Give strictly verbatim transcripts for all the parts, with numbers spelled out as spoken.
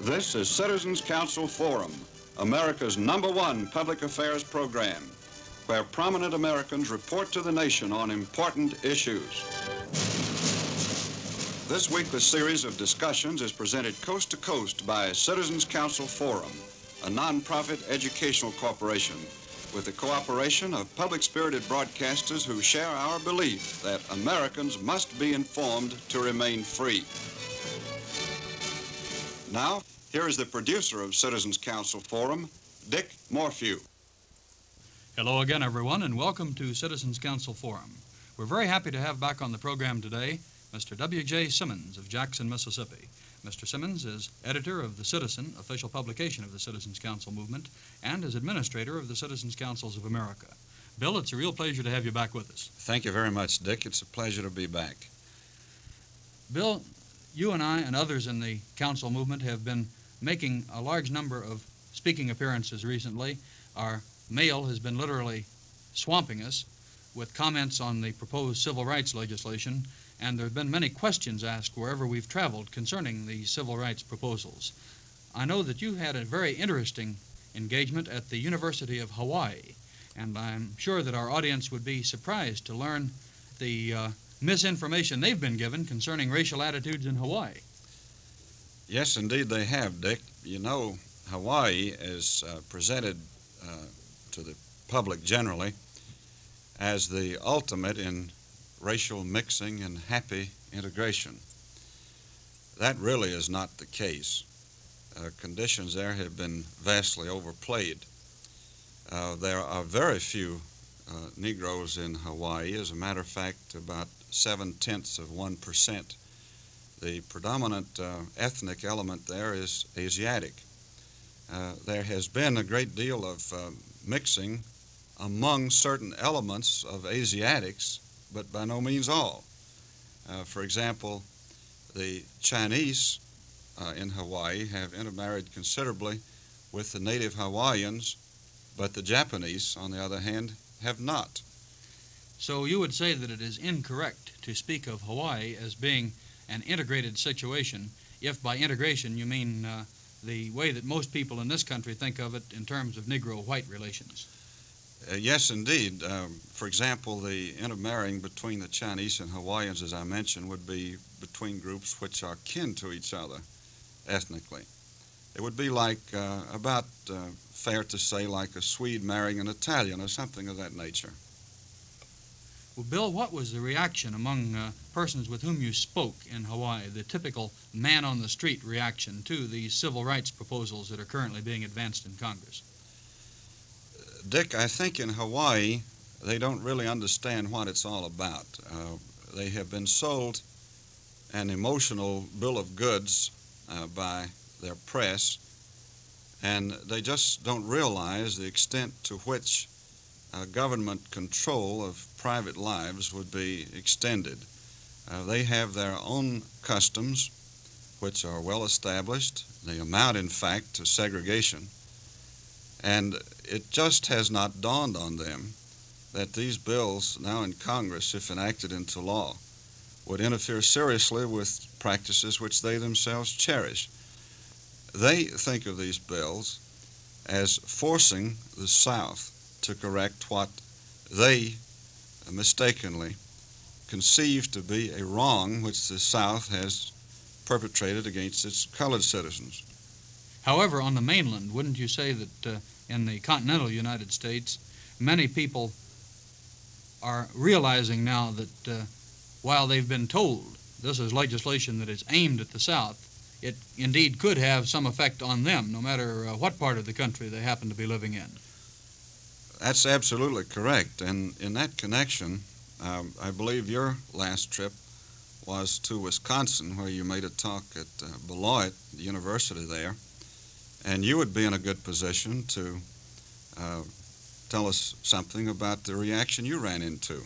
This is Citizens Council Forum, America's number one public affairs program, where prominent Americans report to the nation on important issues. This weekly series of discussions is presented coast to coast by Citizens Council Forum, a nonprofit educational corporation with the cooperation of public-spirited broadcasters who share our belief that Americans must be informed to remain free. Now, here is the producer of Citizens Council Forum, Dick Morphew. Hello again, everyone, and welcome to Citizens Council Forum. We're very happy to have back on the program today Mister W J Simmons of Jackson, Mississippi. Mister Simmons is editor of The Citizen, official publication of the Citizens Council movement, and is administrator of the Citizens Councils of America. Bill, it's a real pleasure to have you back with us. Thank you very much, Dick. It's a pleasure to be back. Bill, you and I and others in the council movement have been making a large number of speaking appearances recently. Our mail has been literally swamping us with comments on the proposed civil rights legislation, and there have been many questions asked wherever we've traveled concerning the civil rights proposals. I know that you had a very interesting engagement at the University of Hawaii, and I'm sure that our audience would be surprised to learn the uh, misinformation they've been given concerning racial attitudes in Hawaii. Yes, indeed they have, Dick. You know, Hawaii is uh, presented uh, to the public generally as the ultimate in racial mixing and happy integration. That really is not the case. Uh, conditions there have been vastly overplayed. Uh, there are very few uh, Negroes in Hawaii. As a matter of fact, about seven-tenths of one percent. The predominant uh, ethnic element there is Asiatic. Uh, there has been a great deal of uh, mixing among certain elements of Asiatics, but by no means all. Uh, for example, the Chinese uh, in Hawaii have intermarried considerably with the native Hawaiians, but the Japanese, on the other hand, have not. So you would say that it is incorrect to speak of Hawaii as being an integrated situation, if by integration you mean uh, the way that most people in this country think of it in terms of Negro-white relations. Uh, yes, indeed. Um, for example, the intermarrying between the Chinese and Hawaiians, as I mentioned, would be between groups which are kin to each other ethnically. It would be like, uh, about uh, fair to say, like a Swede marrying an Italian or something of that nature. Well, Bill, what was the reaction among uh, persons with whom you spoke in Hawaii, the typical man-on-the-street reaction to the civil rights proposals that are currently being advanced in Congress? Dick, I think in Hawaii, they don't really understand what it's all about. Uh, they have been sold an emotional bill of goods uh, by their press, and they just don't realize the extent to which uh, government control of private lives would be extended. Uh, they have their own customs, which are well established. They amount, in fact, to segregation. And it just has not dawned on them that these bills now in Congress, if enacted into law, would interfere seriously with practices which they themselves cherish. They think of these bills as forcing the South to correct what they mistakenly conceive to be a wrong which the South has perpetrated against its colored citizens. However, on the mainland, wouldn't you say that uh, in the continental United States, many people are realizing now that uh, while they've been told this is legislation that is aimed at the South, it indeed could have some effect on them, no matter uh, what part of the country they happen to be living in? That's absolutely correct. And in that connection, um, I believe your last trip was to Wisconsin, where you made a talk at uh, Beloit, the university there. And you would be in a good position to uh, tell us something about the reaction you ran into.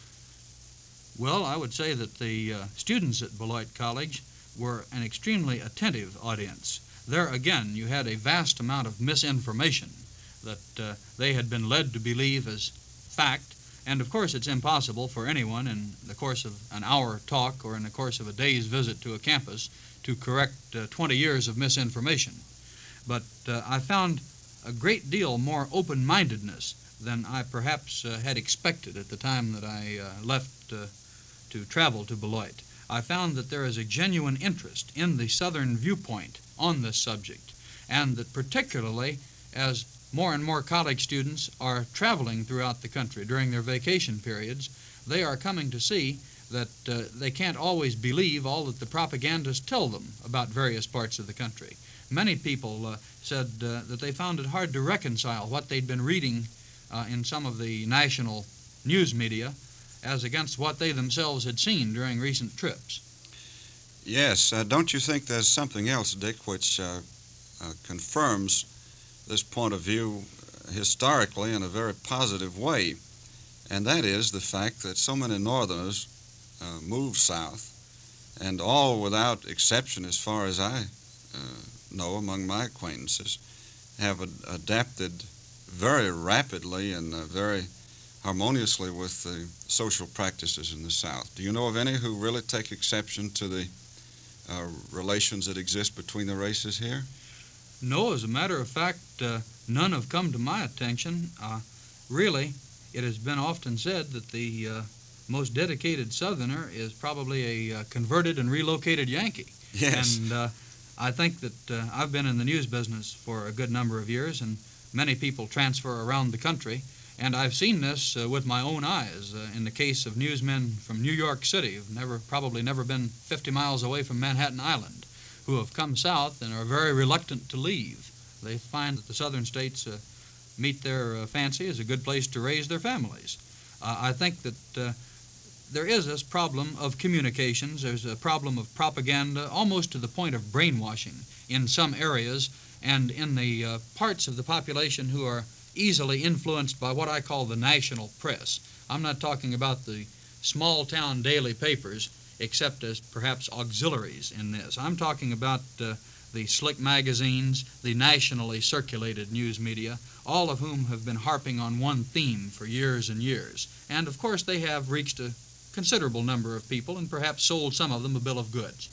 Well, I would say that the uh, students at Beloit College were an extremely attentive audience. There again, you had a vast amount of misinformation that uh, they had been led to believe as fact, And, of course, it's impossible for anyone in the course of an hour talk or in the course of a day's visit to a campus to correct uh, twenty years of misinformation. But uh, I found a great deal more open-mindedness than I perhaps uh, had expected at the time that I uh, left uh, to travel to Beloit. I found that there is a genuine interest in the Southern viewpoint on this subject, and that particularly as more and more college students are traveling throughout the country during their vacation periods, they are coming to see that uh, they can't always believe all that the propagandists tell them about various parts of the country. Many people uh, said uh, that they found it hard to reconcile what they'd been reading uh, in some of the national news media as against what they themselves had seen during recent trips. Yes, uh, don't you think there's something else, Dick, which uh, uh, confirms this point of view historically in a very positive way, and that is the fact that so many Northerners uh, moved south, and all without exception, as far as I uh, know among my acquaintances, have ad- adapted very rapidly and uh, very harmoniously with the social practices in the South. Do you know of any who really take exception to the uh, relations that exist between the races here? No, as a matter of fact, uh, none have come to my attention. Uh, really, it has been often said that the uh, most dedicated Southerner is probably a uh, converted and relocated Yankee. Yes. And uh, I think that uh, I've been in the news business for a good number of years, and many people transfer around the country. And I've seen this uh, with my own eyes uh, in the case of newsmen from New York City who've never, probably never been fifty miles away from Manhattan Island, who have come south and are very reluctant to leave. They find that the southern states uh, meet their uh, fancy as a good place to raise their families. Uh, I think that uh, there is this problem of communications. There's a problem of propaganda, almost to the point of brainwashing in some areas, and in the uh, parts of the population who are easily influenced by what I call the national press. I'm not talking about the small-town daily papers, except as perhaps auxiliaries in this. I'm talking about uh, the slick magazines, the nationally circulated news media, all of whom have been harping on one theme for years and years. And, of course, they have reached a considerable number of people and perhaps sold some of them a bill of goods.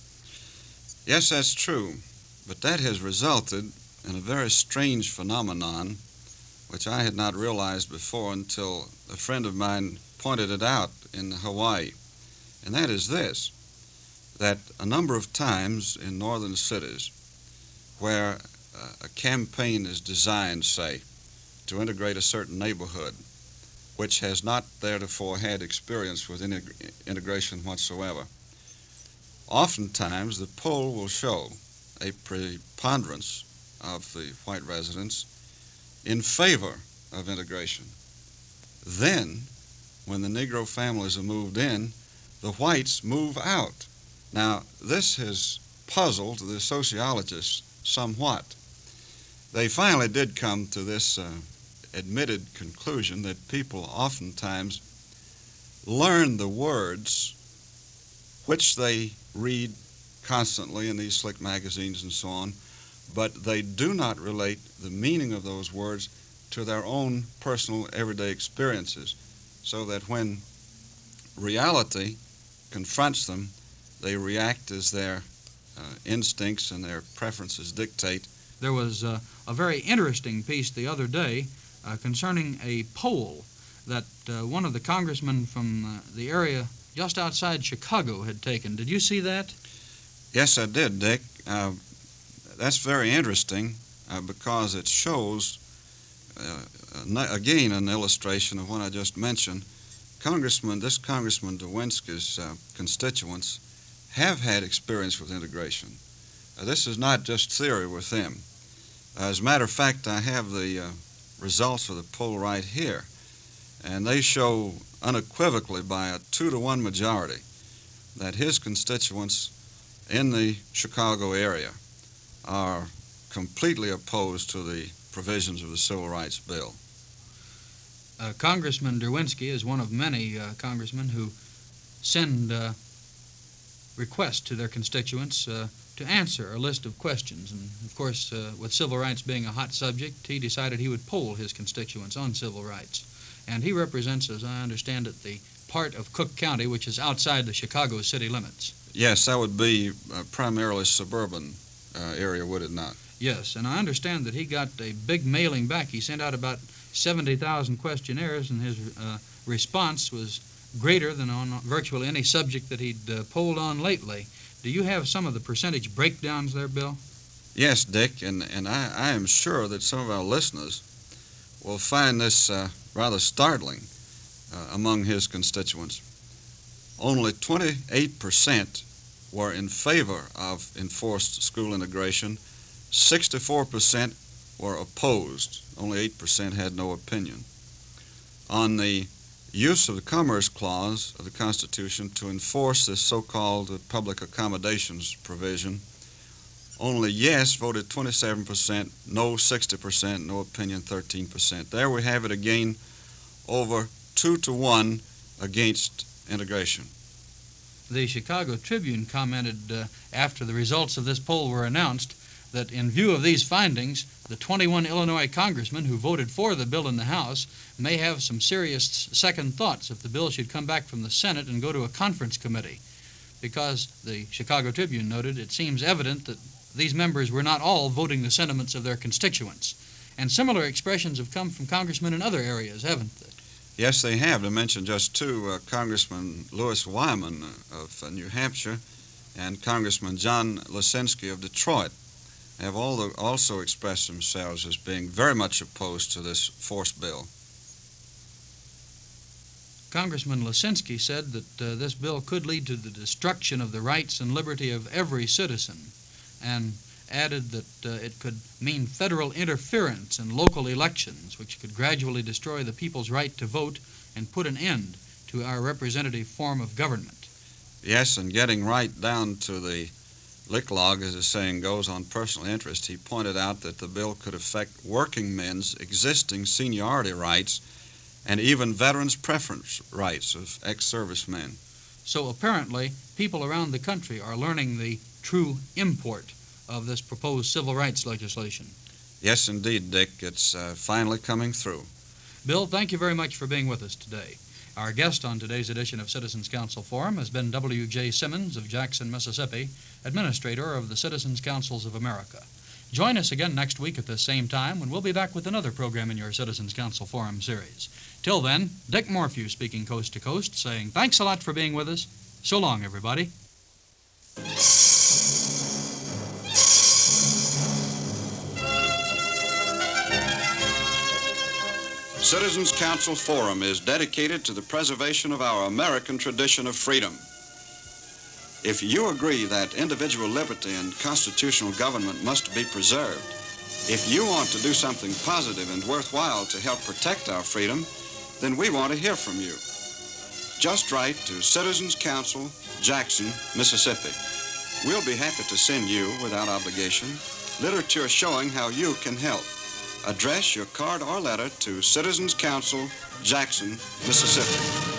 Yes, that's true. But that has resulted in a very strange phenomenon which I had not realized before until a friend of mine pointed it out in Hawaii. And that is this, that a number of times in northern cities where uh, a campaign is designed, say, to integrate a certain neighborhood which has not theretofore had experience with integ- integration whatsoever, oftentimes the poll will show a preponderance of the white residents in favor of integration. Then, when the Negro families are moved in, the whites move out. Now, this has puzzled the sociologists somewhat. They finally did come to this uh, admitted conclusion that people oftentimes learn the words which they read constantly in these slick magazines and so on, but they do not relate the meaning of those words to their own personal everyday experiences, so that when reality confronts them, they react as their uh, instincts and their preferences dictate. There was uh, a very interesting piece the other day uh, concerning a poll that uh, one of the congressmen from uh, the area just outside Chicago had taken. Did you see that? Yes, I did, Dick. Uh, that's very interesting uh, because it shows, uh, again, an illustration of what I just mentioned. Congressman, this Congressman Derwinski's uh, constituents have had experience with integration. Uh, this is not just theory with them. Uh, as a matter of fact, I have the uh, results of the poll right here, and they show unequivocally by a two to one majority that his constituents in the Chicago area are completely opposed to the provisions of the Civil Rights Bill. Uh, Congressman Derwinski is one of many uh, congressmen who send uh, requests to their constituents uh, to answer a list of questions. And, of course, uh, with civil rights being a hot subject, he decided he would poll his constituents on civil rights. and he represents, as I understand it, the part of Cook County which is outside the Chicago city limits. Yes, that would be uh, primarily suburban uh, area, would it not? Yes, and I understand that he got a big mailing back. He sent out about seventy thousand questionnaires, and his uh, response was greater than on virtually any subject that he'd uh, polled on lately. Do you have some of the percentage breakdowns there, Bill? Yes, Dick, and, and I, I am sure that some of our listeners will find this uh, rather startling uh, among his constituents. Only twenty-eight percent were in favor of enforced school integration. sixty-four percent were opposed. Only eight percent had no opinion. On the use of the Commerce Clause of the Constitution to enforce this so-called public accommodations provision, only yes voted twenty-seven percent, no sixty percent, no opinion thirteen percent. There we have it again, over two to one against integration. The Chicago Tribune commented uh, after the results of this poll were announced that in view of these findings, the twenty-one Illinois congressmen who voted for the bill in the House may have some serious second thoughts if the bill should come back from the Senate and go to a conference committee, because the Chicago Tribune noted it seems evident that these members were not all voting the sentiments of their constituents. And similar expressions have come from congressmen in other areas, haven't they? Yes, they have. To mention just two, uh, Congressman Louis Wyman of uh, New Hampshire and Congressman John Lisinski of Detroit have all the, also expressed themselves as being very much opposed to this forced bill. Congressman Lisinski said that uh, this bill could lead to the destruction of the rights and liberty of every citizen, and added that uh, it could mean federal interference in local elections, which could gradually destroy the people's right to vote and put an end to our representative form of government. Yes, and getting right down to the lick log, as the saying goes, on personal interest, he pointed out that the bill could affect working men's existing seniority rights and even veterans' preference rights of ex-servicemen. So apparently, people around the country are learning the true import of this proposed civil rights legislation. Yes, indeed, Dick. It's uh, finally coming through. Bill, thank you very much for being with us today. Our guest on today's edition of Citizens Council Forum has been W J Simmons of Jackson, Mississippi, administrator of the Citizens Councils of America. Join us again next week at this same time when we'll be back with another program in your Citizens Council Forum series. Till then, Dick Morphew speaking coast to coast, saying thanks a lot for being with us. So long, everybody. Citizens Council Forum is dedicated to the preservation of our American tradition of freedom. If you agree that individual liberty and constitutional government must be preserved, if you want to do something positive and worthwhile to help protect our freedom, then we want to hear from you. Just write to Citizens Council, Jackson, Mississippi. We'll be happy to send you, without obligation, literature showing how you can help. Address your card or letter to Citizens Council, Jackson, Mississippi.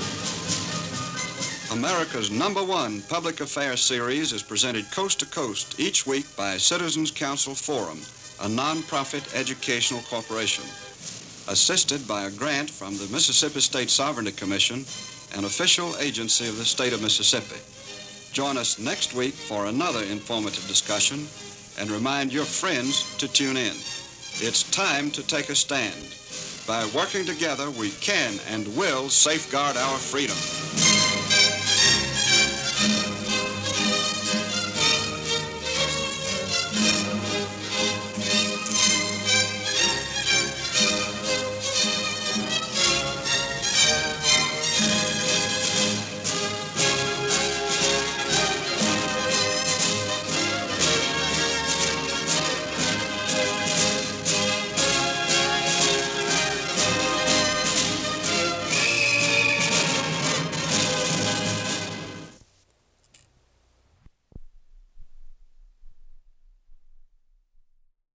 America's number one public affairs series is presented coast to coast each week by Citizens Council Forum, a non-profit educational corporation, assisted by a grant from the Mississippi State Sovereignty Commission, an official agency of the state of Mississippi. Join us next week for another informative discussion, and remind your friends to tune in. It's time to take a stand. By working together, we can and will safeguard our freedom.